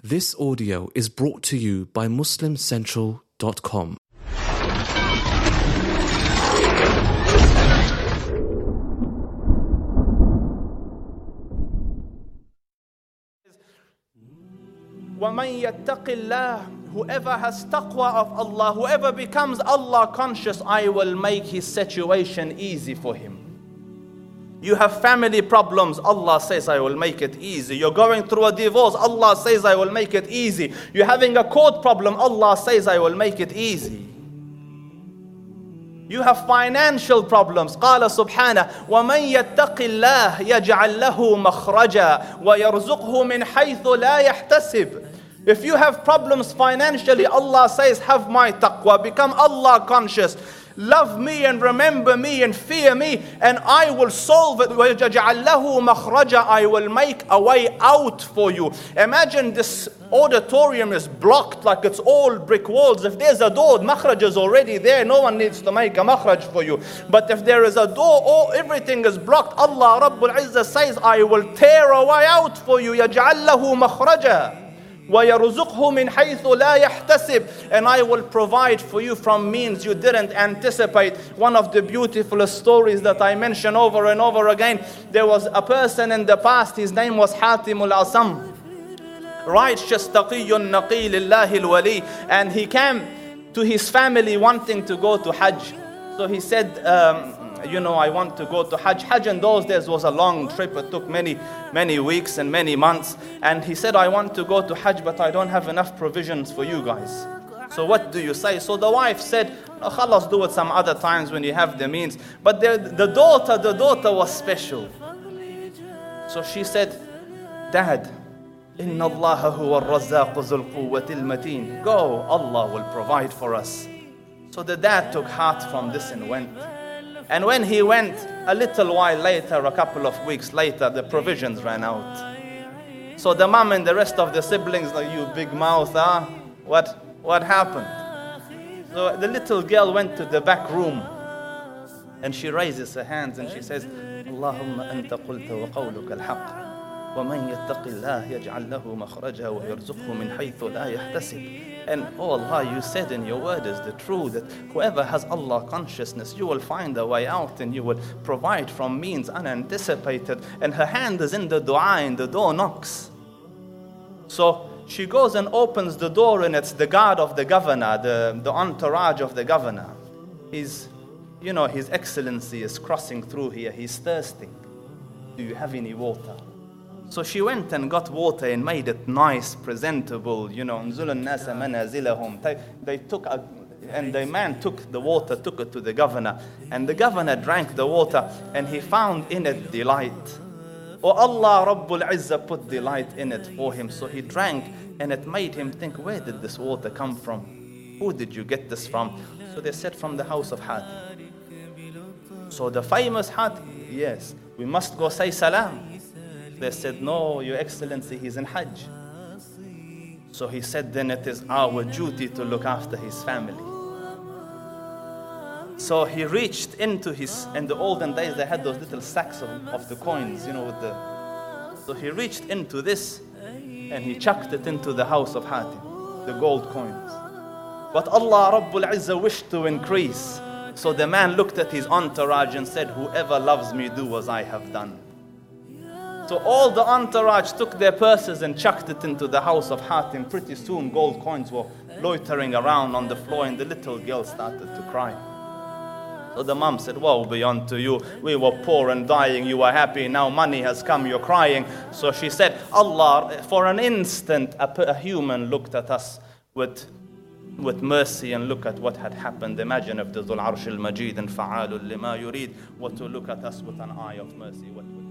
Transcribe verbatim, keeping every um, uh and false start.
This audio is brought to you by Muslim Central dot com. وَمَنْ يَتَّقِ اللَّهِ, whoever has taqwa of Allah, whoever becomes Allah conscious, I will make his situation easy for him. You have family problems, Allah says I will make it easy. You're going through a divorce, Allah says I will make it easy. You're having a court problem, Allah says I will make it easy. You have financial problems. قال سبحانه وَمَنْ يَتَّقِ اللَّهِ يَجْعَلْ لَهُ مَخْرَجًا وَيَرْزُقْهُ مِنْ حَيْثُ لَا يَحْتَسِبُ. If you have problems financially, Allah says, have my taqwa, become Allah conscious. Love me and remember me and fear me, and I will solve it. وَيَجْعَلْ لَهُ مَخْرَجًا, I will make a way out for you. Imagine this auditorium is blocked like it's all brick walls. If there's a door, makhraj is already there. No one needs to make a makhraj for you. But if there is a door, all, everything is blocked. Allah Rabbul Izzah says, I will tear a way out for you. يَجْعَلْ لَهُ مَخْرَجًا وَيَرْزُقْهُ مِنْ حَيْثُ لَا يَحْتَسِبُ, and I will provide for you from means you didn't anticipate. One of the beautiful stories that I mention over and over again, there was a person in the past, his name was Hatim al-Asam, righteous taqiyyun naqi lillahi al-wali, and he came to his family wanting to go to Hajj. So he said, um, you know, I want to go to Hajj. Hajj in those days was a long trip. It took many, many weeks and many months. And he said, I want to go to Hajj, but I don't have enough provisions for you guys. So what do you say? So the wife said, no, khalas, do it some other times when you have the means. But the, the daughter, the daughter was special. So she said, Dad, Inna Allah huwa al-razzaq zul quwwati al-mateen. Go, Allah will provide for us. So the dad took heart from this and went. And when he went, a little while later, a couple of weeks later, the provisions ran out. So the mom and the rest of the siblings, like, you big mouth, huh? What, what happened? So the little girl went to the back room and she raises her hands and she says, Allahumma anta qulta wa qawluka al-haq. وَمَنْ يَتَّقِ اللَّهِ يَجْعَلْ لَهُ مَخْرَجًا وَيَرْزُقْهُ مِنْ حَيْثُ لَا يَحْتَسِبُ. And oh Allah, you said in your word is the truth, that whoever has Allah consciousness, you will find a way out and you will provide from means unanticipated. And her hand is in the dua and the door knocks. So she goes and opens the door, and it's the guard of the governor, the, the entourage of the governor. He's, you know, His Excellency is crossing through here. He's thirsting. Do you have any water? So she went and got water and made it nice, presentable, you know. They, they took, a, and the man took the water, took it to the governor. And the governor drank the water and he found in it delight. Oh, Allah Rabbul Izzah put delight in it for him. So he drank and it made him think, where did this water come from? Who did you get this from? So they said, from the house of Hatim. So the famous Hatim, yes, we must go say salam. They said, no, Your Excellency, he's in Hajj. So he said, then it is our duty to look after his family. So he reached into his, in the olden days they had those little sacks of, of the coins, you know, with the, so he reached into this and he chucked it into the house of Hatim, the gold coins. But Allah Rabbul Izzah wished to increase. So the man looked at his entourage and said, whoever loves me, do as I have done. So all the entourage took their purses and chucked it into the house of Hatim. Pretty soon gold coins were loitering around on the floor and the little girl started to cry. So the mom said, woe be unto you. We were poor and dying. You were happy. Now money has come. You're crying. So she said, Allah, for an instant, a, a human looked at us with, with mercy and look at what had happened. Imagine if the Dhul Arsh al-Majid and Fa'alul lima yurid were to look at us with an eye of mercy. What